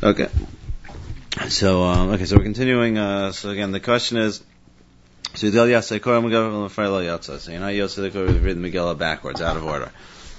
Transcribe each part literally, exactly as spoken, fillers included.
Okay. So, um, okay, so we're continuing. Uh, so again, the question is, so you're not Yotze the read the Megillah backwards, out of order.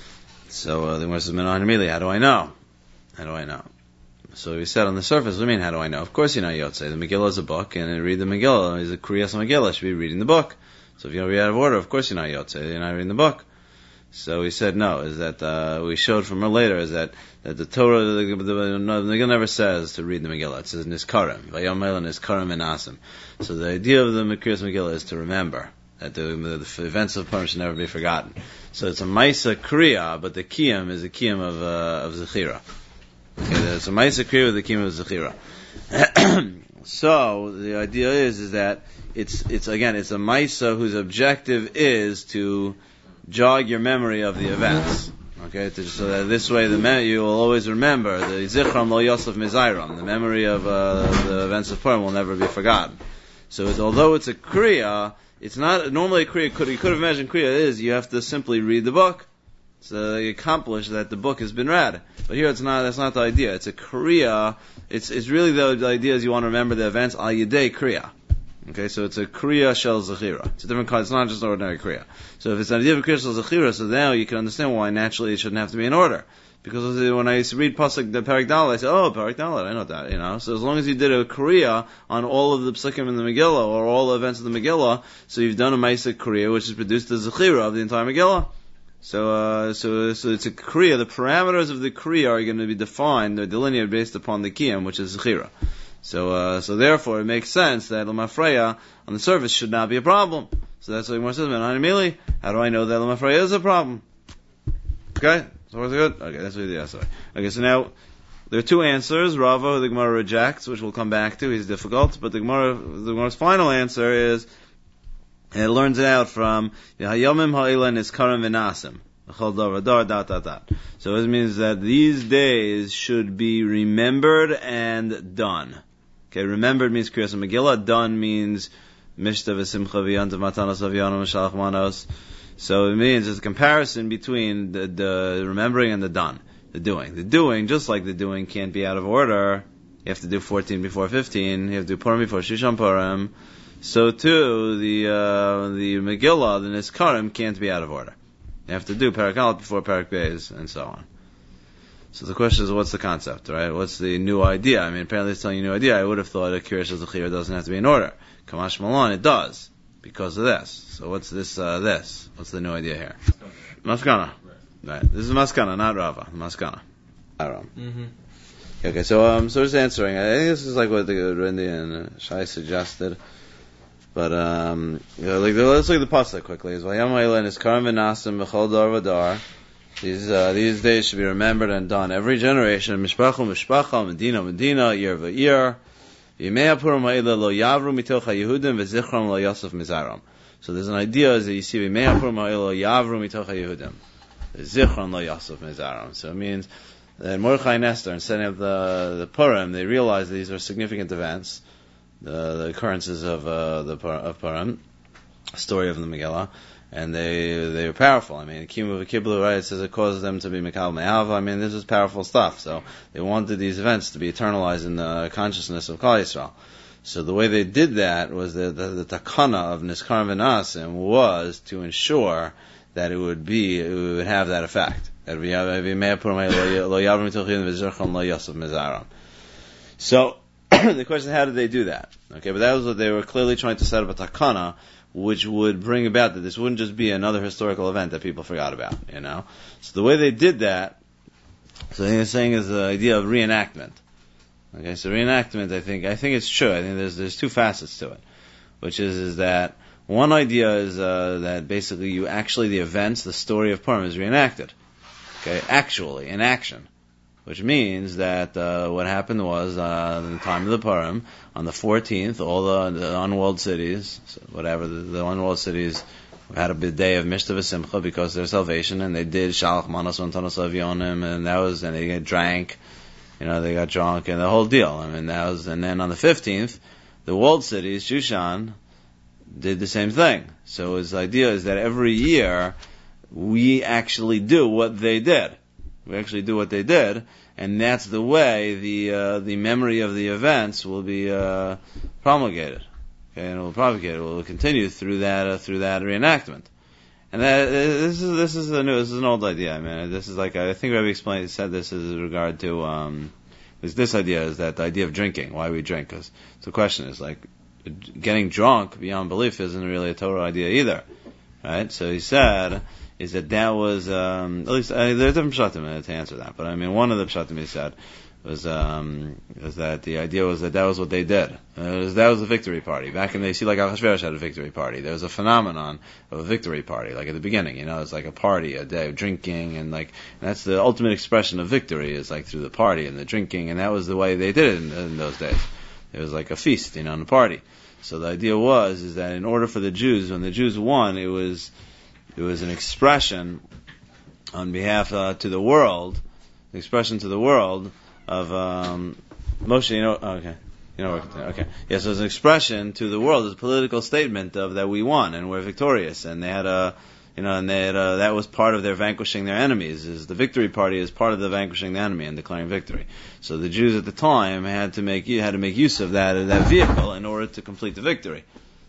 So uh, the Gemara says, how do I know? How do I know? So we said on the surface, what do you mean, how do I know? Of course you know Yotze. The Megillah is a book, and you read the Megillah. Is a Kriyas Megillah, should be reading the book. So if you don't read out of order, of course you know Yotze. You're not reading the book. So we said no, is that, uh, we showed from her later, is that, that the Torah, the, the, the, the Megillah never says to read the Megillah. It says Niskarim. Vayom Mela Niskarim and Asim. So the idea of the Kriyas Megillah is to remember that the, the, the events of Purim should never be forgotten. So it's a Maisa Kriya, but the Kiyam is a Kiyam of, uh, of Zechira. Okay, it's a Maisa Kriya with the Kiyam of Zechira. So the idea is, is that it's, it's again, it's a Maisa whose objective is to jog your memory of the events. Okay, to, so that this way the me- you will always remember the Zichram Lo Yosef Mizayram, the memory of uh, the events of Purim will never be forgotten. So it's, although it's a Kriya, it's not normally a Kriya. Could you could have imagined Kriya is you have to simply read the book, so you accomplish that the book has been read. But here it's not. That's not the idea. It's a Kriya. It's it's really the, the idea is you want to remember the events al yedei Kriya. Okay, so it's a Kriya Shel Zechira. It's a different kind. It's not just ordinary Kriya. So if it's an idea of Kriya Shel Zechira, so now you can understand why naturally it shouldn't have to be in order. Because when I used to read Pasuk the Parak Dalet, I said, oh, Parak Dalet, I know that, you know. So as long as you did a Kriya on all of the Psukim in the Megillah, or all the events of the Megillah, so you've done a Maisa Kriya, which has produced the Zechira of the entire Megillah. So, uh, so, so it's a Kriya. The parameters of the Kriya are going to be defined, they're delineated based upon the Kiyam, which is Zechira. So, uh, so therefore, it makes sense that Lamafreya on the surface should not be a problem. So that's what the Gemara says. How do I know that Lamafreya is a problem? Okay, so what's good? Okay, that's what the answer. Okay, so now there are two answers. Rava, who the Gemara rejects, which we'll come back to. He's difficult, but the Gemara, the Gemara's final answer is, and it learns it out from Hayomim Ha'ila Niskarim V'Nasim. So it means that these days should be remembered and done. Okay, remembered means Kriyas Megillah. Done means Mishta v'Simcha v'Yantav Matanos Avyanim v'Shalach Manos. So it means there's a comparison between the, the remembering and the done, the doing. The doing, just like the doing, can't be out of order. You have to do fourteen before fifteen. You have to do Purim before Shishon Purim. So too, the uh, the Megillah, the Niskarim, can't be out of order. You have to do Parak Aleph before Parak Beis, and so on. So the question is, what's the concept, right? What's the new idea? I mean, apparently it's telling you a new idea. I would have thought a Kriya Shel Zechira doesn't have to be in order. Kamash Malon, it does, because of this. So what's this, uh, this? What's the new idea here? Maskana. Right. This is Maskana, not Rava. Maskana. Aram. Mm-hmm. Okay, so, um, so just answering. I think this is like what the Rindi and Shai suggested. But, um, you know, like, let's look at the pasuk quickly. It's Vayam Ha'ila Niskarim V'Nasim B'chol Dar V'Dar. These, uh, these days should be remembered and done. Every generation, Mishpacha, Mishpacha, Medina, Medina, year by year. Yimei Purim Ha'ila Lo Yavru Mitoch HaYehudim V'Zichram Lo Yosef Mizaram. So there's an idea is that you see Yimei Purim Ha'ila Lo Yavru Mitoch HaYehudim V'Zichram Lo Yosef Mizaram. So it means that Mordechai and Esther, in setting up the, the Purim, they realized that these are significant events, the, the occurrences of, uh, the, of Purim, story of the Megillah. And they they were powerful. I mean, Kimu V'Kiblu, right? It says it causes them to be Mekal Me'ava. I mean, this is powerful stuff. So they wanted these events to be eternalized in the consciousness of Klal Yisrael. So the way they did that was the the, the takana of Niskarim V'Nasim was to ensure that it would be it would have that effect. So the question is, how did they do that? Okay, but that was what they were clearly trying to set up a takana, which would bring about that this wouldn't just be another historical event that people forgot about, you know. So the way they did that, so I think they're saying is the idea of reenactment. Okay, so reenactment, I think, I think it's true. I think there's there's two facets to it, which is is that one idea is uh, that basically you actually the events, the story of Purim is reenacted. Okay, actually in action. Which means that uh, what happened was, uh, in the time of the Purim, on the fourteenth, all the, the unwalled cities, so whatever, the, the unwalled cities had a big day of Mishta v'Simcha because of their salvation, and they did Shalach Manos V'Antanos Avyonim, and that was, and they drank, you know, they got drunk, and the whole deal. I mean, that was, and then on the fifteenth, the walled cities, Shushan, did the same thing. So his idea is that every year, we actually do what they did. We actually do what they did, and that's the way the uh, the memory of the events will be uh, promulgated. Okay, and it will propagate. It will continue through that uh, through that reenactment. And that, this is this is a new this is an old idea. I mean, this is like I think Rabbi explained said this is in regard to um, this this idea is that the idea of drinking, why we drink. Because the question is like getting drunk beyond belief isn't really a total idea either, right? So he said is that that was um, at least uh, there are different pshatim to answer that, but I mean one of the pshatim he said was um, was that the idea was that that was what they did. Uh, was, that was the victory party. Back in the, you see, like Achashverosh had a victory party. There was a phenomenon of a victory party, like at the beginning, you know, it's like a party, a day of drinking, and like, and that's the ultimate expression of victory, is like through the party and the drinking, and that was the way they did it in, in those days. It was like a feast, you know, and a party. So the idea was, is that in order for the Jews, when the Jews won, it was, it was an expression on behalf uh, to the world, the expression to the world, of um, Moshe, you know, oh, okay, you know, okay, yes, yeah, so it's an expression to the world, it's a political statement of that we won and we're victorious, and they had a, you know, and they had a, that was part of their vanquishing their enemies. Is the victory party is part of the vanquishing the enemy and declaring victory. So the Jews at the time had to make had to make use of that that vehicle in order to complete the victory,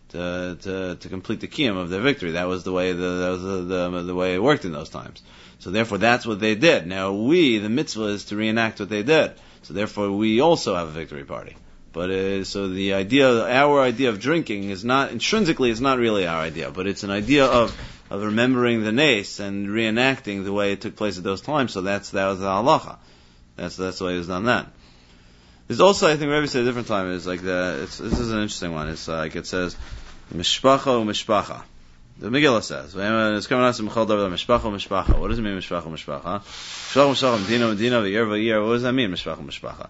to to to complete the kiyum of their victory. That was the way the that was the, the the way it worked in those times. So therefore, that's what they did. Now we, the mitzvah, is to reenact what they did. So therefore, we also have a victory party. But uh, so the idea, our idea of drinking is not intrinsically, it's not really our idea, but it's an idea of of remembering the nace and reenacting the way it took place at those times. So that's that was the halacha. That's that's the way it was done then. There's also, I think Rebbe said a different time. Is like the it's, this is an interesting one. It's like it says mishpacha mishpacha. The Megillah says, "It's coming out from Chol Davar Mishpacha Mishpacha." What does it mean, Mishpacha Mishpacha? Mishpacha Mishpacha, Medina Medina, V'yer V'yer. What does that mean, Mishpacha Mishpacha?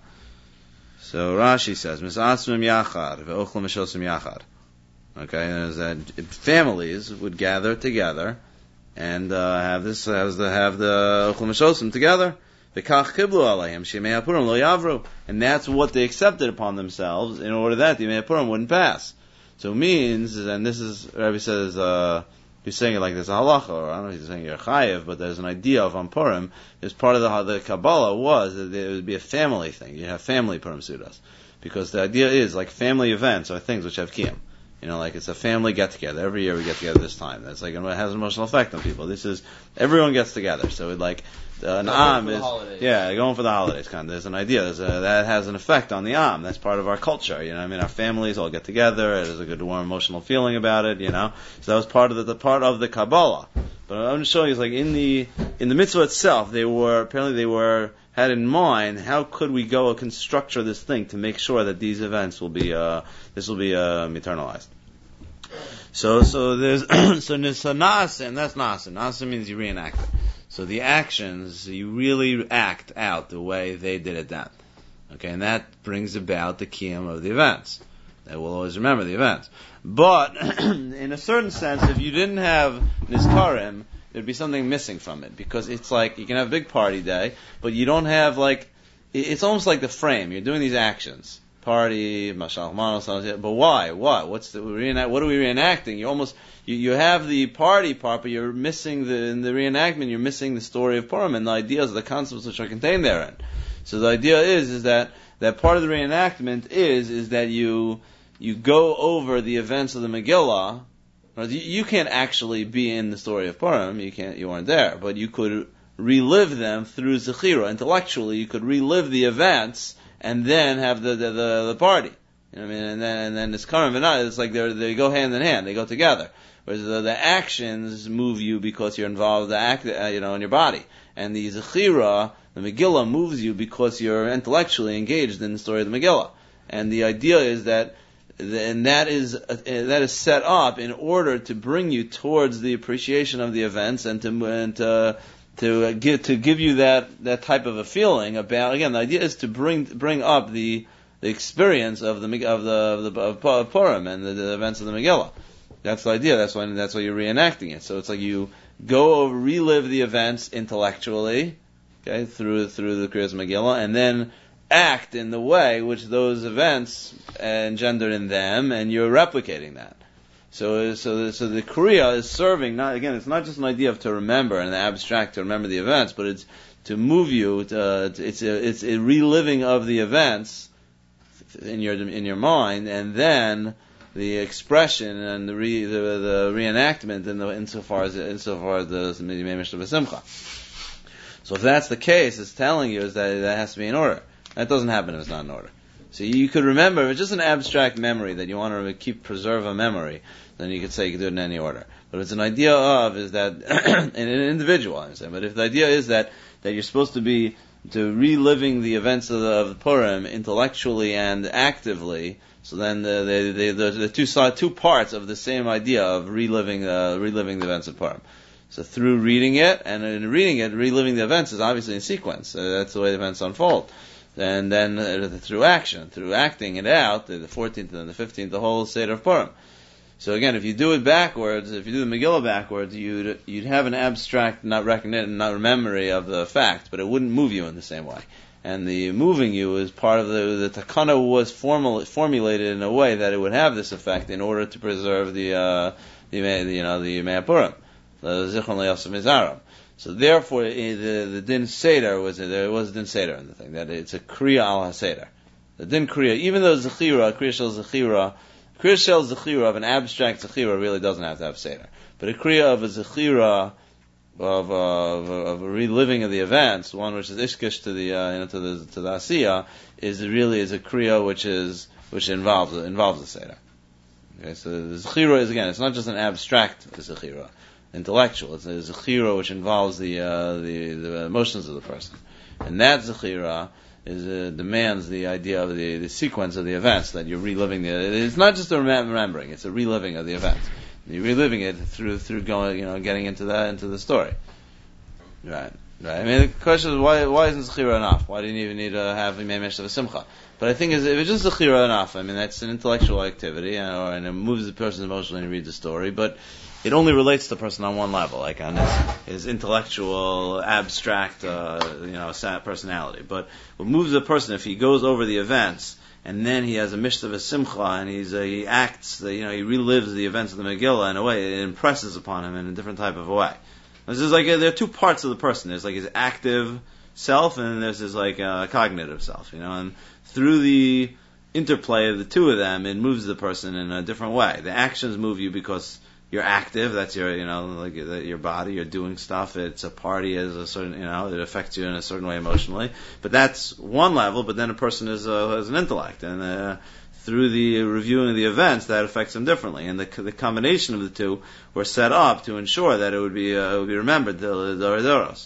So Rashi says, "Misatzmim Yachad, Ve'ochlam Mishosim Yachad." Okay, and that families would gather together and uh, have this, have the have the Ochlam Mishosim together. V'kach Kiblu Alayhim Shemei HaPurim Lo Yavru, and that's what they accepted upon themselves in order that the Yemei HaPurim wouldn't pass. So it means, and this is, Rabbi says, uh, he's saying it like there's a halacha, or I don't know if he's saying you're chayev, but there's an idea of on Purim, as part of the, the Kabbalah was that it would be a family thing. You have family Purim Sudas. Because the idea is, like, family events are things which have kiyum. You know, like, it's a family get-together. Every year we get together this time. That's like, it has an emotional effect on people. This is, everyone gets together. So it like, Uh, an am is, yeah, going for the holidays, kind of. There's an idea. There's a, that has an effect on the am. That's part of our culture, you know. I mean, our families all get together. There's a good, warm, emotional feeling about it, you know. So that was part of the, the part of the Kabbalah. But I'm just showing you, is like in the in the mitzvah itself, they were apparently they were had in mind how could we go and structure this thing to make sure that these events will be uh, this will be um, eternalized. So so there's so so nasa, and that's nasa. Nasa means you reenact it. So the actions, you really act out the way they did it then. Okay, and that brings about the kiyum of the events. They will always remember the events. But, in a certain sense, if you didn't have Nizkarim, there'd be something missing from it. Because it's like, you can have a big party day, but you don't have like, it's almost like the frame. You're doing these actions. Party, mashal manos, but why? What? What's the reenact? What are we reenacting? You almost you, you have the party part, but you're missing the in the reenactment. You're missing the story of Purim and the ideas, the concepts which are contained therein. So the idea is is that that part of the reenactment is is that you you go over the events of the Megillah. You, you can't actually be in the story of Purim. You can't. You weren't there, but you could relive them through Zechira. Intellectually, you could relive the events and then have the the, the, the party. You know what I mean? And then and then this Karim V'nai, it's like they they go hand in hand. They go together. Whereas the, the actions move you because you're involved, the act, uh, you know, in your body. And the Zechira, the Megillah, moves you because you're intellectually engaged in the story of the Megillah. And the idea is that, and that is uh, that is set up in order to bring you towards the appreciation of the events and to and to to give to give you that, that type of a feeling about. Again, the idea is to bring bring up the the experience of the of the of, the, of, of Purim and the, the events of the Megillah. That's the idea. That's why that's why you're reenacting it. So it's like you go over, relive the events intellectually, okay, through through the Kriyas Megillah, and then act in the way which those events engender in them, and you're replicating that. So, so, the, so the Kriya is serving, not, again, it's not just an idea of to remember and the abstract to remember the events, but it's to move you, to, it's a, it's a reliving of the events in your, in your mind, and then the expression and the re, the, the reenactment in the, insofar as, insofar as the Yemei Mishnah B'Simcha. So if that's the case, it's telling you is that that has to be in order. That doesn't happen if it's not in order. So you could remember, if it's just an abstract memory that you want to keep, preserve a memory, then you could say you could do it in any order. But if it's an idea of, is that, in an individual, I'm saying, but if the idea is that, that you're supposed to be, to reliving the events of the, of the Purim intellectually and actively, so then the, the, the, the, the two side, two parts of the same idea of reliving, uh, reliving the events of Purim. So through reading it, and in reading it, reliving the events is obviously in sequence. Uh, that's the way the events unfold. And then uh, through action, through acting it out, the fourteenth and the fifteenth, the whole Seder of Purim. So again, if you do it backwards, if you do the Megillah backwards, you'd you'd have an abstract, not recognition, not memory of the fact, but it wouldn't move you in the same way. And the moving you is part of the the takana was formal, formulated in a way that it would have this effect in order to preserve the uh, the you know the Yemei Purim, the Zichron Le'Yosef Mizarim. So therefore, the, the din seder was there was a din seder in the thing that it's a kriya al haseder. The din kriya, even though zechira, kriya shel zechira, kriya shel zechira of an abstract zechira really doesn't have to have seder, but a kriya of a zechira of, uh, of, of a reliving of the events, one which is ishkish to the uh, you know to the to the asiya, is really is a kriya which is which involves involves the seder. Okay, so the zechira is again, it's not just an abstract zechira. Intellectual. It's a zechira which involves the, uh, the the emotions of the person, and that zechira is uh, demands the idea of the, the sequence of the events that you're reliving. The, it's not just a remembering; it's a reliving of the events. You're reliving it through through going, you know, getting into that into the story. Right, right. I mean, the question is why why isn't zechira enough? Why do you even need to have Yemei Mishnah Simcha? But I think is if it's just zechira enough, I mean that's an intellectual activity, you know, and it moves the person emotionally to read the story, but it only relates to the person on one level, like on his, his intellectual, abstract, uh, you know, personality. But what moves the person, if he goes over the events, and then he has a mishnah of simcha, and he's, uh, he acts, the, you know, he relives the events of the Megillah in a way, it impresses upon him in a different type of a way. This is like, uh, there are two parts of the person. There's like his active self, and then there's his like, uh, cognitive self, you know, and through the interplay of the two of them, it moves the person in a different way. The actions move you because you're active, that's your, you know, like your body, you're doing stuff, it's a party as a certain, you know, it affects you in a certain way emotionally. But that's one level, but then a person is, uh, has an intellect, and uh, through the reviewing of the events, that affects them differently. And the, the combination of the two were set up to ensure that it would be, uh, it would be remembered, the Doros.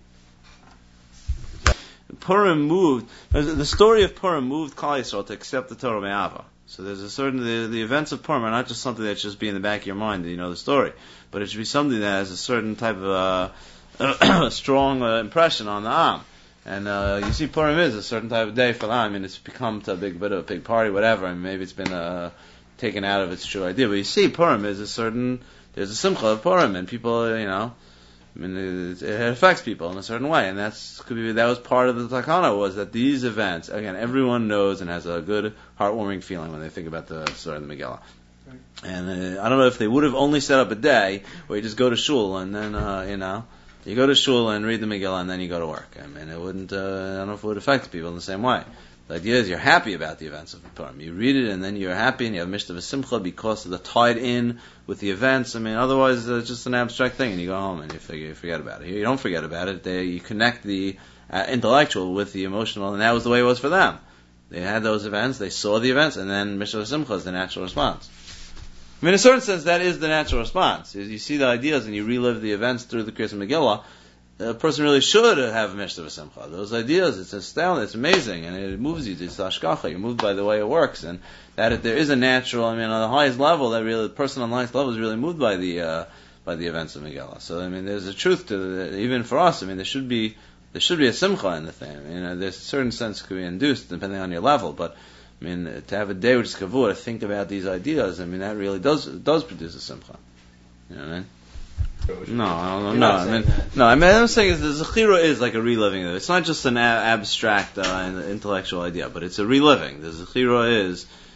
Purim moved, the story of Purim moved Klal Yisrael to accept the Torah Me'ava. So there's a certain, the, the events of Purim are not just something that should just be in the back of your mind, that you know the story, but it should be something that has a certain type of uh, strong uh, impression on the Am. And uh, you see Purim is a certain type of day for the Am. I mean, it's become to a big bit of a big party, whatever, and maybe it's been uh, taken out of its true idea. But you see Purim is a certain, there's a simcha of Purim, and people, you know, I mean, it, it affects people in a certain way, and that's could be that was part of the takana, was that these events, again, everyone knows and has a good, heartwarming feeling when they think about the story of the Megillah. Right. And uh, I don't know if they would have only set up a day where you just go to shul and then, uh, you know, you go to shul and read the Megillah and then you go to work. I mean, it wouldn't, uh, I don't know if it would affect people in the same way. The idea is you're happy about the events of the Purim. You read it and then you're happy and you have Mishnah V'Simcha because of the tied in with the events. I mean, otherwise it's just an abstract thing and you go home and you, figure, you forget about it. Here you don't forget about it. They, you connect the uh, intellectual with the emotional, and that was the way it was for them. They had those events, they saw the events, and then Mishnah V'Simcha is the natural response. I mean, in a certain sense, that is the natural response. Is you see the ideas and you relive the events through the Kriyas Megillah, a person really should have Mishnah V'Simcha. Those ideas, it's astounding, it's amazing, and it moves you to Hashkacha. You're moved by the way it works, and that if there is a natural, I mean, on the highest level, that really, the person on the highest level is really moved by the uh, by the events of Megillah. So, I mean, there's a truth to it, even for us. I mean, there should be there should be a simcha in the thing. I mean, uh, there's a certain sense could be induced depending on your level, but I mean, to have a day which is kavur, to think about these ideas, I mean, that really does does produce a simcha. You know what I mean? No, I don't know. No, I mean, no. I mean, I'm saying is the zechira is like a reliving of it. It's not just an a- abstract uh, intellectual idea, but it's a reliving. The zechira is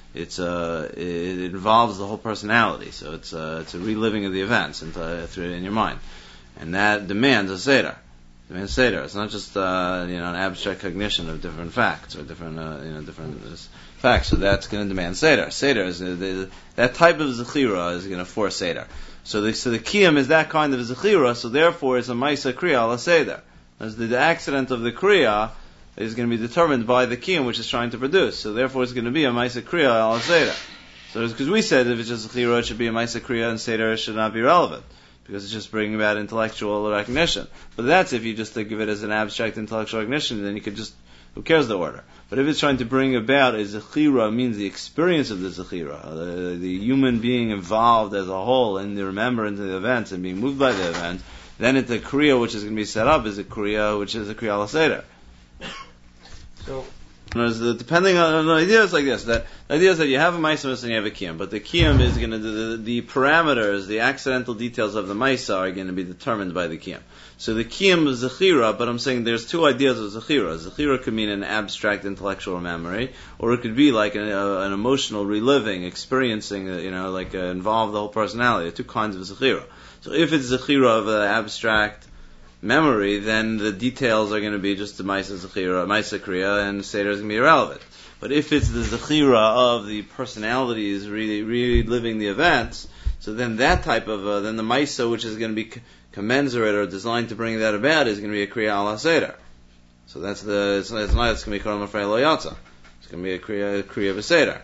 it's uh, it involves the whole personality. So it's uh, it's a reliving of the events into, through in your mind, and that demands a seder. Demands seder. It's not just uh, you know an abstract cognition of different facts or different uh, you know different uh, facts. So that's going to demand seder. Seder is uh, the, that type of zechira is going to force seder. So the so the kiyum is that kind of zechira. So therefore, it's a ma'isa kriya ala seder. As the, the accident of the kriya is going to be determined by the kiyum which is trying to produce. So therefore it's going to be a ma'isa kriya ala seder. So it's because we said if it's just zechira, it should be a ma'isa kriya, and seder should not be relevant because it's just bringing about intellectual recognition. But that's if you just think of it as an abstract intellectual recognition, then you could just, who cares the order? But if it's trying to bring about a zechira, means the experience of the zechira, the, the human being involved as a whole in the remembrance of the events and being moved by the event, then it's a kriya which is going to be set up is a kriya which is a kriya ala seder. So, depending on the idea is like this: that the idea is that you have a ma'isa and you have a kiyum, but the kiyum is going to the, the parameters, the accidental details of the ma'isa are going to be determined by the kiyum. So the kiyum is zechira, but I'm saying there's two ideas of zechira. Zechira could mean an abstract intellectual memory, or it could be like an, uh, an emotional reliving, experiencing, uh, you know, like uh, involve the whole personality. There are two kinds of zechira. So if it's zechira of an abstract memory, then the details are going to be just the ma'isa zechira, ma'isa kriya, and seder is going to be irrelevant. But if it's the zechira of the personalities really reliving the events, so then that type of uh, then the ma'isa which is going to be c- commensurate or designed to bring that about is going to be a kriya ala seder. So that's the it's, it's not it's going to be kol mafrei lo yatsa. It's going to be a kriya kriya v'seder.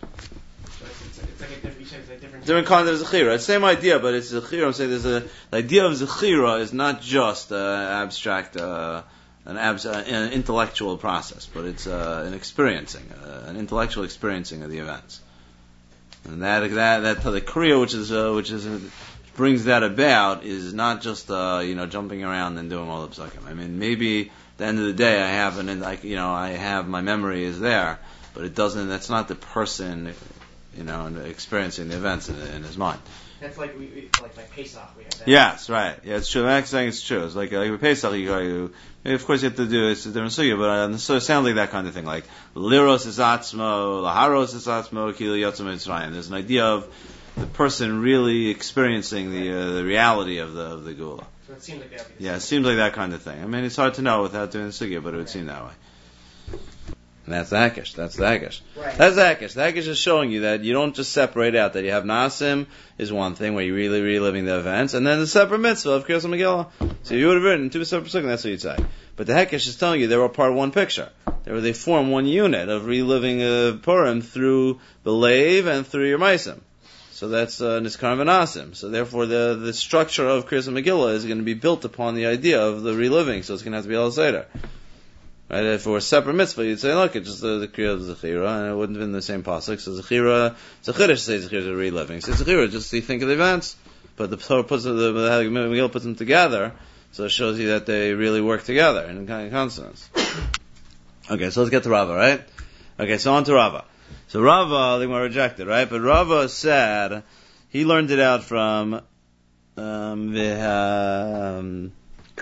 Different kinds of zechira. It's the same idea, but it's zechira. I'm saying there's a the idea of zechira is not just uh, abstract, uh, an, abs- uh, an intellectual process, but it's uh, an experiencing, uh, an intellectual experiencing of the events. And that that that the kriya, which is uh, which is uh, brings that about, is not just uh, you know jumping around and doing all the psukim. I mean, maybe at the end of the day, I have an like you know I have my memory is there, but it doesn't. That's not the person. You know, and experiencing the events in, in his mind. That's like we, we like like Pesach. We have that. Yes, right. Yeah, it's true. I'm saying it's true. It's like like with Pesach, you go. You, of course, you have to do it's a different sugya, but uh, so it sounds like that kind of thing. Like liros is atzmo, laharos is atzmo, kili yotzim mitzrayim. There's an idea of the person really experiencing the uh, the reality of the of the gula. So it seems like that. Yeah, it seems like that kind of thing. I mean, it's hard to know without doing the sugya, but it would right. seem that way. And that's the Akish. That's the Akish. Right. That's the Akish. The Akish is showing you that you don't just separate out that you have Nasim is one thing where you're really reliving the events, and then the separate mitzvah of Kriyas Megillah. So you would have written two separate psukim, that's what you'd say. But the Hekesh is telling you they were part of one picture. They were, they form one unit of reliving uh, Purim through the Lev and through your Maisim. So that's uh, Niskarim and Nasim. So therefore the the structure of Kriyas Megillah is going to be built upon the idea of the reliving, so it's going to have to be Al Seder. Right, if it were a separate mitzvah, you'd say, look, it's just the, the kriya of Zechira, and it wouldn't have been the same pasuk. So Zechira, Zechira says Zechira is a reliving. So Zechira, just you think of the events, but the Torah puts the, the, the Megillah puts them together, so it shows you that they really work together in, in consonance. Okay, so let's get to Rava, right? Okay, so on to Rava. So Rava, they were rejected, right? But Rava said he learned it out from um, the. Um,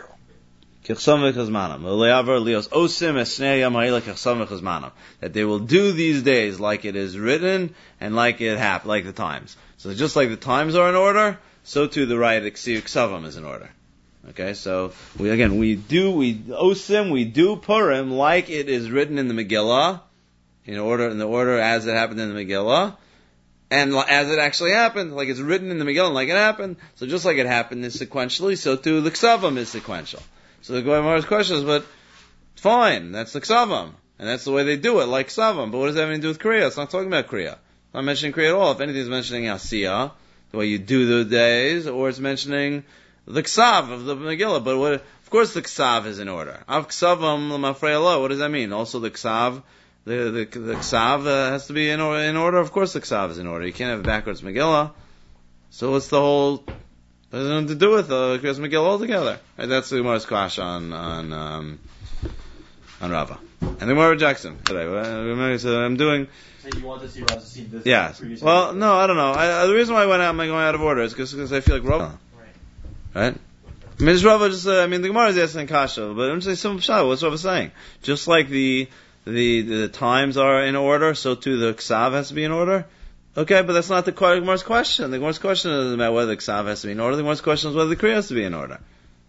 that they will do these days like it is written and like it happened, like the times. So just like the times are in order, so too the right Ksavim is in order. Okay, so we again we do we Osim we do Purim like it is written in the Megillah, in order in the order as it happened in the Megillah, and as it actually happened, like it's written in the Megillah, like it happened. So just like it happened is sequentially, so too the Ksavim is sequential. So the Gemara's question is, but fine, that's the Ksavam, and that's the way they do it, like Ksavam. But what does that have to do with Kriya? It's not talking about Kriya. It's not mentioning Kriya at all. If anything, it's mentioning Asiyah, the way you do the days, or it's mentioning the Ksav of the Megillah. But what, of course the Ksav is in order. Av Ksavam l'mafrei Allah. What does that mean? Also the Ksav, the the, the Ksav uh, has to be in order, in order. Of course the Ksav is in order. You can't have backwards Megillah. So what's the whole... Doesn't have to do with uh, Kriyas Megillah altogether. Right, that's the Gemara's clash on on um, on Rava, and the Gemara rejects him today. So I'm doing. So you want to see Rava see this? Yes. Well, no, I don't know. I, the reason why I went out, I'm going out of order is because I feel like Rava. Right. Right. I mean, this Rava just. Uh, I mean, the Gemara is asking kasha, but I'm just saying simple pshat. What's Rava saying? Just like the the the times are in order, so too the ksav has to be in order. Okay, but that's not the Gemara's question. The Gemara's question is about whether the ksav has to be in order. The Gemara's question is whether the kriya has to be in order.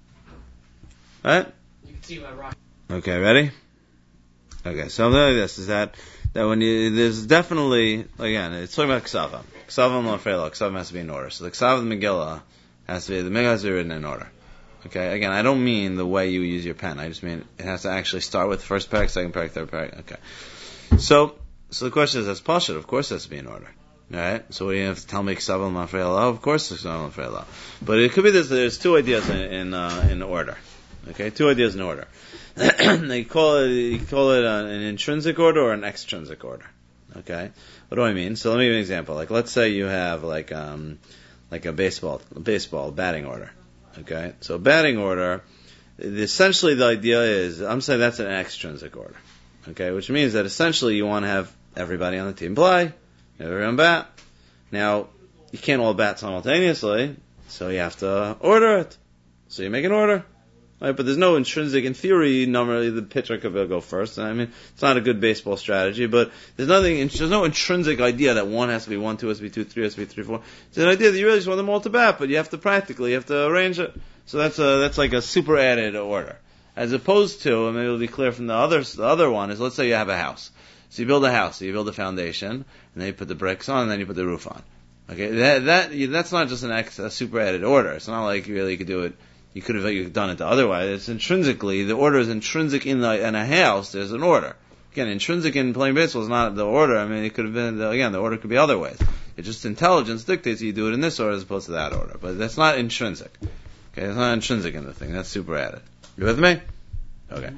Right? You can see my rock. Okay, ready? Okay, so like this is that that when you there's definitely again it's talking about ksavam. Ksavam lafreila. Ksavam has to be in order. So the ksav of the Megillah has to be the Megillah has to be written in order. Okay, again, I don't mean the way you use your pen. I just mean it has to actually start with first parak, second parak, third parak. Okay. So, so the question is, that's pashut. Of course, it has to be in order. All right. So, what do you have to tell me? Ksav mafreila. Of course, ksav mafreila. But it could be this. There's two ideas in in, uh, in order. Okay, two ideas in order. They call it you call it an intrinsic order or an extrinsic order. Okay. What do I mean? So, let me give you an example. Like, let's say you have like um like a baseball baseball batting order. Okay, so batting order, essentially the idea is, I'm saying that's an extrinsic order. Okay, which means that essentially you want to have everybody on the team play, everyone bat. Now, you can't all bat simultaneously, so you have to order it. So you make an order. Right, but there's no intrinsic, in theory, normally the pitcher could go first. I mean, it's not a good baseball strategy, but there's nothing, there's no intrinsic idea that one has to be one, two has to be two, three has to be three, four. It's an idea that you really just want them all to bat, but you have to practically, you have to arrange it. So that's a, that's like a super added order. As opposed to, and maybe it'll be clear from the other, the other one is, let's say you have a house. So you build a house, so you build a foundation, and then you put the bricks on, and then you put the roof on. Okay, that, that, that's not just an ex, a super added order. It's not like you really could do it. You could have done it otherwise. It's intrinsically, the order is intrinsic in the in a house. There's an order. Again, intrinsic in playing baseball is not the order. I mean, it could have been, again, the order could be other ways. It's just intelligence dictates you do it in this order as opposed to that order. But that's not intrinsic. Okay, it's not intrinsic in the thing. That's super added. You with me? Okay.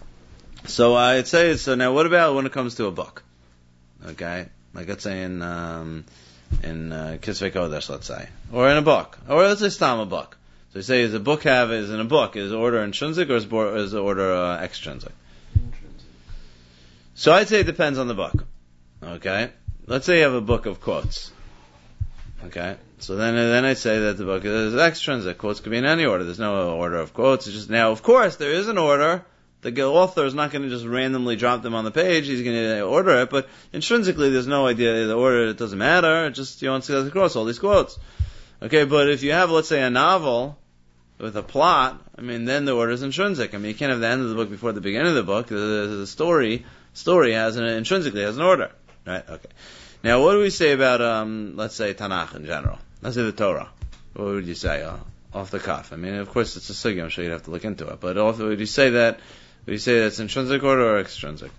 So I'd say, so now what about when it comes to a book? Okay? Like let's say in, um, in, uh, Kisvei Kodesh, let's say. Or in a book. Or let's say Stam a book. So you say, is a book have, is in a book, is order intrinsic or is, bo- is order uh, extrinsic? Intrinsic. So I'd say it depends on the book. Okay? Let's say you have a book of quotes. Okay? So then then I'd say that the book is extrinsic. Quotes could be in any order. There's no order of quotes. It's just, now, of course, there is an order. The author is not going to just randomly drop them on the page. He's going to order it. But intrinsically, there's no idea the order. It doesn't matter. It just, you want to see across all these quotes. Okay, but if you have, let's say, a novel with a plot, I mean, then the order is intrinsic. I mean, you can't have the end of the book before the beginning of the book. The, the story story has an intrinsically has an order, right? Okay. Now, what do we say about, um, let's say, Tanakh in general? Let's say the Torah. What would you say uh, off the cuff? I mean, of course, it's a sugya. I'm sure you'd have to look into it. But also, would you say that? Would you say that's intrinsic order or extrinsic?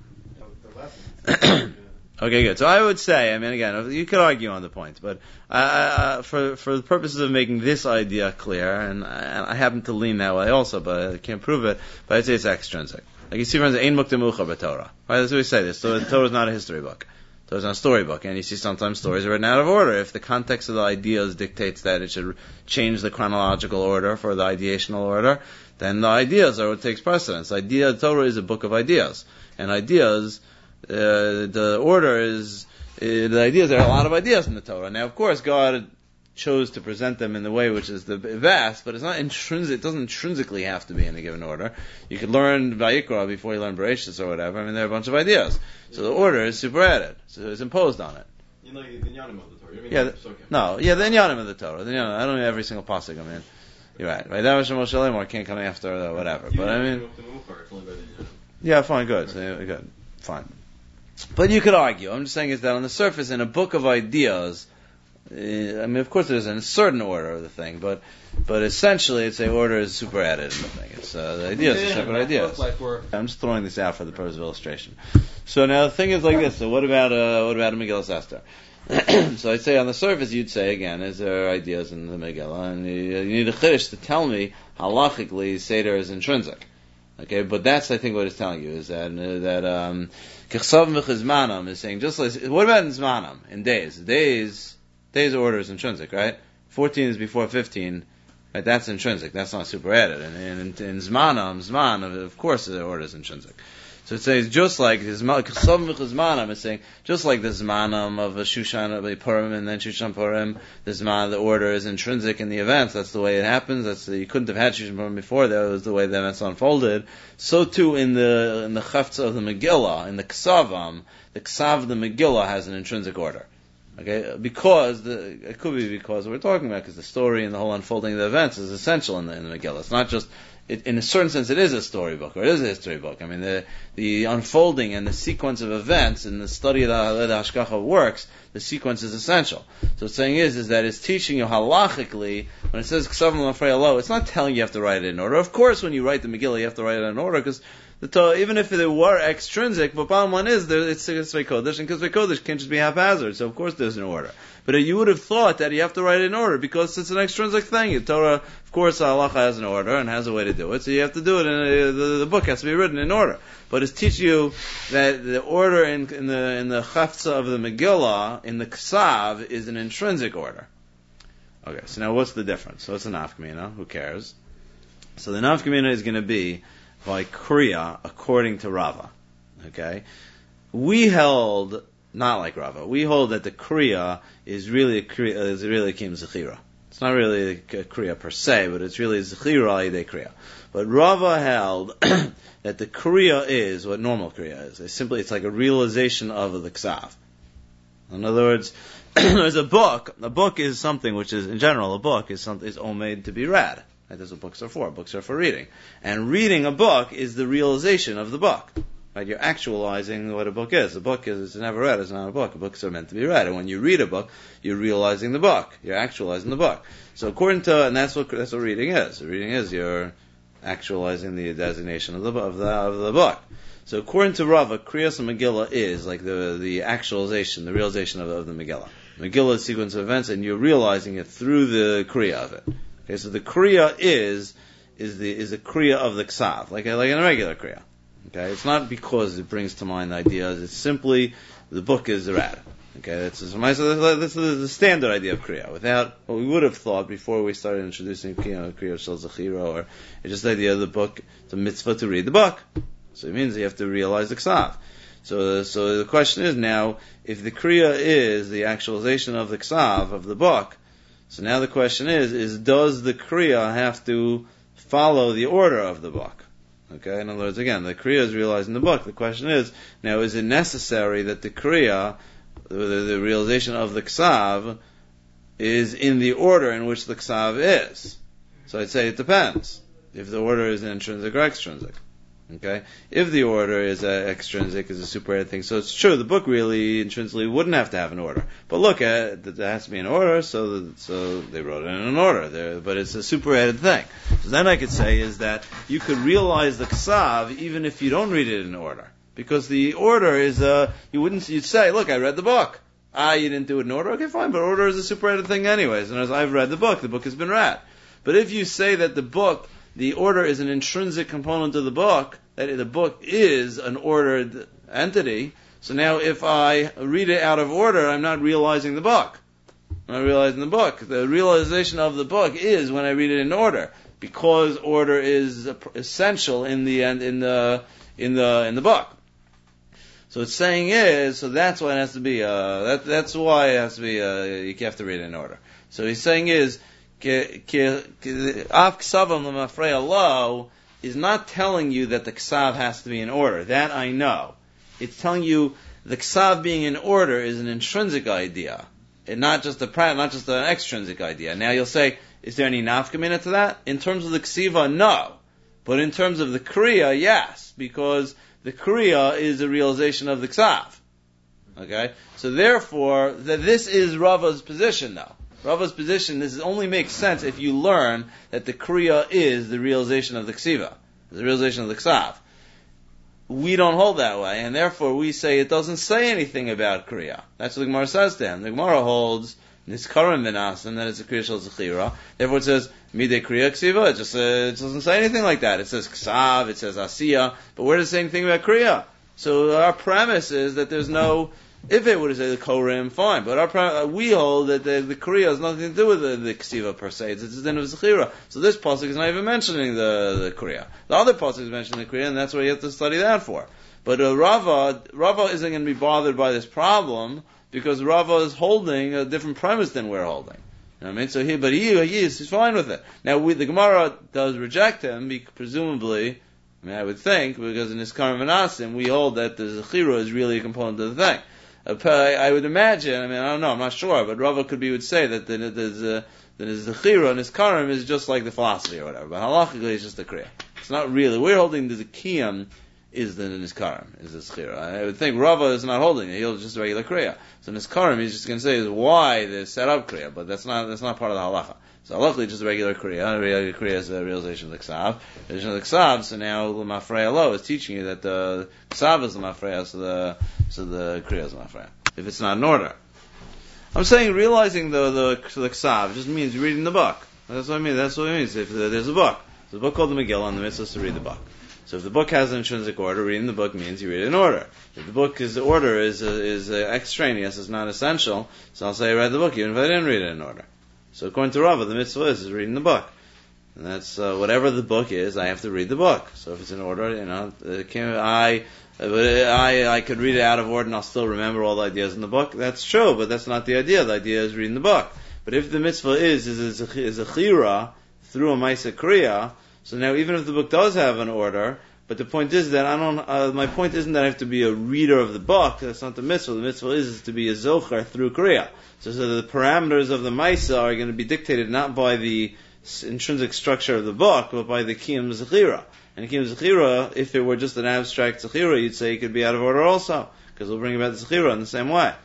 Okay, good. So I would say, I mean, again, you could argue on the point, but uh, uh, for for the purposes of making this idea clear, and I, I happen to lean that way also, but I can't prove it, but I'd say it's extrinsic. Like you see, friends, Ein Mukta Mucha b'Torah. Right? That's what we say this. So the Torah is not a history book. The Torah is not a storybook, and you see sometimes stories are written out of order. If the context of the ideas dictates that it should change the chronological order for the ideational order, then the ideas are what takes precedence. Idea the Torah is a book of ideas, and ideas. Uh, the order is, uh, the ideas, there are a lot of ideas in the Torah. Now, of course, God chose to present them in the way which is the vast, but it's not intrinsic, it doesn't intrinsically have to be in a given order. You could learn Vayikra before you learn Bereshis or whatever. I mean, there are a bunch of ideas. So the order is super added. So it's imposed on it. You know, the Inyanim of the Torah. You mean yeah, the, okay. No, yeah, the Inyanim of the Torah. The Inyanim, I don't know every single pasuk. I mean, you're right. Right? That was Moshe Lemor can't come after or whatever. But I mean, yeah, fine, good. So, good. Fine. But you could argue, I'm just saying is that on the surface, in a book of ideas, uh, I mean, of course there's a certain order of the thing, but but essentially it's a order is super added in the thing. It's, uh, the ideas yeah, are separate ideas. Like I'm just throwing this out for the purpose of illustration. So now the thing is like this, so what about, uh, what about a Megillah Esther? So I'd say on the surface you'd say, again, is there ideas in the Megillah, and you, you need a chiddush to tell me, halachically, Seder is intrinsic. Okay, but that's, I think, what it's telling you, is that, uh, that, um, Kechsav Mechizmanam is saying, just like, what about in Zmanam, in days? Days, days order is intrinsic, right? fourteen is before fifteen, right? That's intrinsic, that's not super added. And in Zmanam, Zman, of course the order is intrinsic. So it says just like this Zmanam is saying, just like the Zmanam of a Shushan of a Purim and then Shushan Purim, the Zman, the order is intrinsic in the events. That's the way it happens. That's the, you couldn't have had Shushan Purim before. That was the way the events unfolded. So too in the in the Chafetz of the Megillah, in the Ksavam, the Ksav of the Megillah has an intrinsic order. Okay, because the it could be because we're talking about because the story and the whole unfolding of the events is essential in the, in the Megillah. It's not just It, in a certain sense, it is a storybook, or it is a history book. I mean, the the unfolding and the sequence of events in the study of the, the Hashgacha works, the sequence is essential. So what it's saying is, is that it's teaching you halachically, when it says Ksavim L'Mafrei Alo, it's not telling you have to write it in order. Of course, when you write the Megillah, you have to write it in order, because the Torah, even if they were extrinsic, but bottom line is, there, it's Kisvei Kodesh, and Kisvei Kodesh can't just be haphazard, so of course there's an order. But you would have thought that you have to write it in order, because it's an extrinsic thing. The Torah, of course, halacha has an order, and has a way to do it, so you have to do it in a, the, the book has to be written in order. But it's teaching you that the order in, in the in the Chafetz of the Megillah, in the Ksav, is an intrinsic order. Okay, so now what's the difference? So it's a nafkamina, who cares? So the nafkamina is going to be by Kriya, according to Rava. Okay? We held, not like Rava, we hold that the Kriya is really a Kriya, is really a Kim Zechira. It's not really a Kriya per se, but it's really Zechira Yidei Kriya. But Rava held that the Kriya is what normal Kriya is. It's simply, it's like a realization of the Ksav. In other words, there's a book. A book is something which is, in general, a book is something is all made to be read. Right? That's what books are for. Books are for reading. And reading a book is the realization of the book. Right? You're actualizing what a book is. A book is it's never read. It's not a book. Books are meant to be read. And when you read a book, you're realizing the book. You're actualizing the book. So according to, and that's what that's what reading is. Reading is you're actualizing the designation of the of the of the book. So according to Rava, Kriyas and Megillah is like the the actualization, the realization of, of the Megillah. Megillah is a sequence of events, and you're realizing it through the Kriya of it. Okay, so the Kriya is is the is a Kriya of the Ksav, like a, like in a regular Kriya. Okay, it's not because it brings to mind ideas. It's simply the book is read. Okay, that's this is the standard idea of Kriya. Without what we would have thought before we started introducing you know, Kriya Shel Zechira, or it's just the idea of the book. It's a mitzvah to read the book. So it means you have to realize the Ksav. So, so the question is now, if the Kriya is the actualization of the Ksav, of the book, so now the question is, is does the Kriya have to follow the order of the book? Okay, in other words, again, the Kriya is realizing the book. The question is, now is it necessary that the Kriya, the, the, the realization of the Ksav, is in the order in which the Ksav is? So I'd say it depends. If the order is intrinsic or extrinsic. Okay, if the order is uh, extrinsic, is a superadded thing, so it's true the book really intrinsically wouldn't have to have an order. But look, uh, there has to be an order, so the, so they wrote it in an order. There, but it's a superadded thing. So then I could say is that you could realize the Ksav even if you don't read it in order, because the order is uh you wouldn't you'd say, look, I read the book. Ah, you didn't do it in order. Okay, fine, but order is a superadded thing anyways. And as I've read the book, the book has been read. But if you say that the book, the order is an intrinsic component of the book, that the book is an ordered entity, so now if I read it out of order, I'm not realizing the book. I'm not realizing the book. The realization of the book is when I read it in order, because order is essential in the end, in the in the in the book. So it's saying is, so that's why it has to be. Uh, that that's why it has to be. Uh, you have to read it in order. So he's saying is, Af Ksavam L'Mafrei Alo is not telling you that the Ksav has to be in order. That I know. It's telling you the Ksav being in order is an intrinsic idea, and not just a not just an extrinsic idea. Now you'll say, is there any nafkamina to that? In terms of the Ksiva, no. But in terms of the Kriya, yes, because the Kriya is a realization of the Ksav. Okay? So therefore, that this is Rava's position now. Rava's position, this only makes sense if you learn that the Kriya is the realization of the Ksiva, the realization of the Ksav. We don't hold that way, and therefore we say it doesn't say anything about Kriya. That's what the Gemara says to him. The Gemara holds Niskarim Vinas, and that it's a Kriya Shel Zechira. Therefore it says Midei Kriya Ksiva. It just uh, it doesn't say anything like that. It says Ksav, it says Asiya, but where does it say anything about Kriya? So our premise is that there's no. If it would say the Korim, fine. But our, we hold that the, the Kriya has nothing to do with the, the Ksiva per se. It's the din of Zechira. So this pasuk is not even mentioning the, the Kriya. The other pasuk is mentioning the Kriya, and that's what you have to study that for. But uh, Rava, Rava isn't going to be bothered by this problem because Rava is holding a different premise than we're holding. You know what I mean? So he, but he, he is he's fine with it. Now, we, the Gemara does reject him, because presumably, I mean, I would think, because in his Karim Manasim, we hold that the Zechira is really a component of the thing. Uh, I would imagine, I mean, I don't know, I'm not sure, but Rava could be would say that the, the, the, the Zechira and his Karim is just like the philosophy or whatever, but halachically it's just the Kriya. It's not really, we're holding the Zekiyam is the Niskarim, is the Zechira. I would think Rava is not holding it, he holds just a regular Kriya. So Niskarim, he's just going to say is why they set up Kriya, but that's not, that's not part of the halacha. So halachically just a regular Kriya, a regular Kriya is a realization of the Ksav. Realization of the Ksav, so now L'mafreya Lo is teaching you that the Ksav is L'mafreya, so the, so the Kriya is L'mafreya. If it's not in order. I'm saying realizing the, the, the Ksav just means reading the book. That's what I mean, that's what it means. If there's a book, there's a book called the Megillah, and the mitzvah is to read the book. So if the book has an intrinsic order, reading the book means you read it in order. If the book is the order is uh, is uh, extraneous, is not essential, so I'll say I read the book even if I didn't read it in order. So according to Rava, the mitzvah is, is reading the book, and that's uh, whatever the book is, I have to read the book. So if it's in order, you know, uh, can, I uh, I I could read it out of order and I'll still remember all the ideas in the book. That's true, but that's not the idea. The idea is reading the book. But if the mitzvah is is is a, is a chira through a ma'aseh kriya. So now, even if the book does have an order, but the point is that I don't. Uh, my point isn't that I have to be a reader of the book. That's not the mitzvah. The mitzvah is, is to be a zocher through kriya. So, so the parameters of the ma'aseh are going to be dictated not by the intrinsic structure of the book, but by the kiyum zechira. And kiyum zechira, if it were just an abstract zechira, you'd say it could be out of order also, because we'll bring about the zechira in the same way.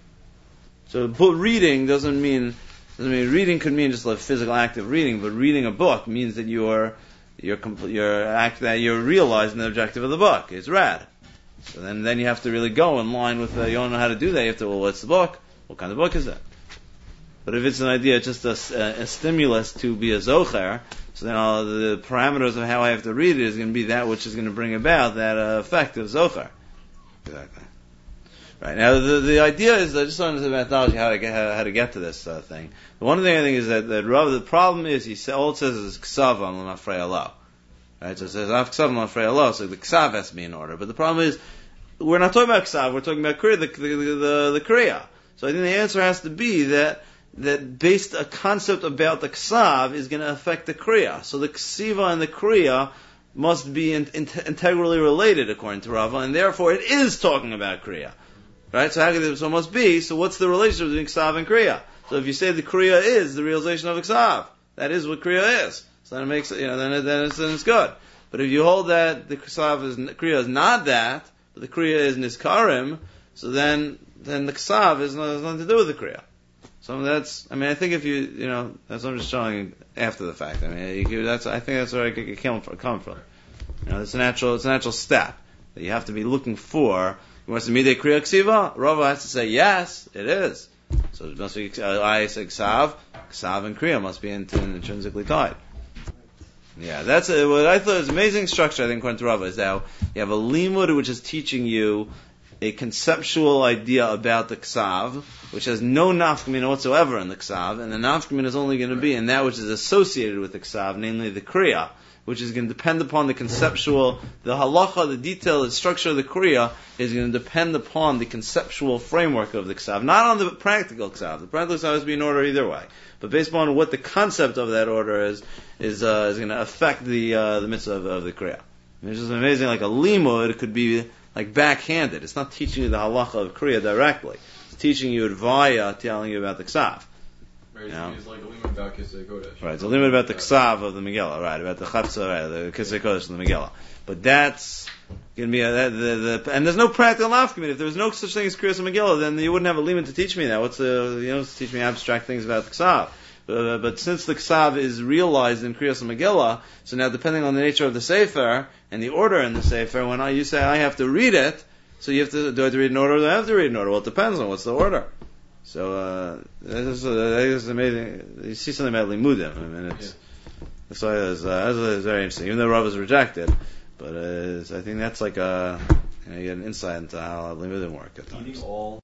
So, book reading doesn't mean. doesn't mean reading could mean just like physical act of reading, but reading a book means that you're You're compl- you're act that you're realizing the objective of the book. It's rad. So then, then you have to really go in line with. Uh, you don't know how to do that. You have to. Well, what's the book? What kind of book is it? But if it's an idea, just a, a, a stimulus to be a zocher, so then all the parameters of how I have to read it is going to be that which is going to bring about that uh, effect of zocher. Exactly. Right now, the the idea is I just wanted to methodology how to get how, how to get to this uh, thing. The one thing I think is that that Rav, the problem is he say, all it says is ksavam l'mafrei Allah. Right, so it says af ksavam l'mafrei Allah. So the ksav has to be in order. But the problem is we're not talking about ksav. We're talking about kriya, the the the, the kriya. So I think the answer has to be that that based a concept about the ksav is going to affect the kriya. So the ksiva and the kriya must be in, in, integrally related according to Rava, and therefore it is talking about kriya. Right? So how could it so must be? So what's the relationship between Ksav and Kriya? So if you say the Kriya is the realization of Ksav, that is what Kriya is. So then it makes you know then it, then it's then it's good. But if you hold that the Ksav is Kriya is not that, but the Kriya is Niskarim, so then then the Ksav is has nothing to do with the Kriya. So that's I mean I think if you you know that's what I'm just showing after the fact. I mean you could, that's I think that's where I could come from. Come from. You know it's a natural it's a natural step that you have to be looking for. Wants to midei kriya ksiva? Rava has to say yes, it is. So it must be. Uh, I say ksav, ksav and kriya must be intrinsically tied. Yeah, that's a, what I thought was amazing structure. I think according to Rava is that you have a limud which is teaching you a conceptual idea about the ksav, which has no nafkamina whatsoever in the ksav, and the nafkamina is only going to be in that which is associated with the ksav, namely the kriya, which is going to depend upon the conceptual, the halacha, the detail, the structure of the kriya is going to depend upon the conceptual framework of the ksav, not on the practical ksav. The practical ksav has to be in order either way, but based upon what the concept of that order is, is uh, is going to affect the uh, the mitzvah of, of the kriya. It's just amazing. Like a limud could be like backhanded. It's not teaching you the halacha of kriya directly. It's teaching you via telling you about the ksav. Right, so it's like a limud about Kisei Kodesh. Right, it's a limud about the ksav of the Megillah, right, about the chatzah, right, the Kisei Kodesh of the Megillah. But that's going to be, a, the, the, the, and there's no practical nafkamina. If there was no such thing as Kriyas Megillah, then you wouldn't have a limud to teach me that. What's the, you know, to teach me abstract things about the ksav. Uh, but since the ksav is realized in Kriyas Megillah, so now depending on the nature of the sefer, and the order in the sefer, when I, you say I have to read it, so you have to, do I have to read in order, or do I have to read in order? Well, it depends on what's the order. So, uh, this is, uh, this is amazing. You see something about limudim. I mean, it's, yeah. That's why it's, uh, that's very interesting. Even though Rav is rejected, but uh, I think that's like a, you know, you get an insight into how limudim work at times. Eating all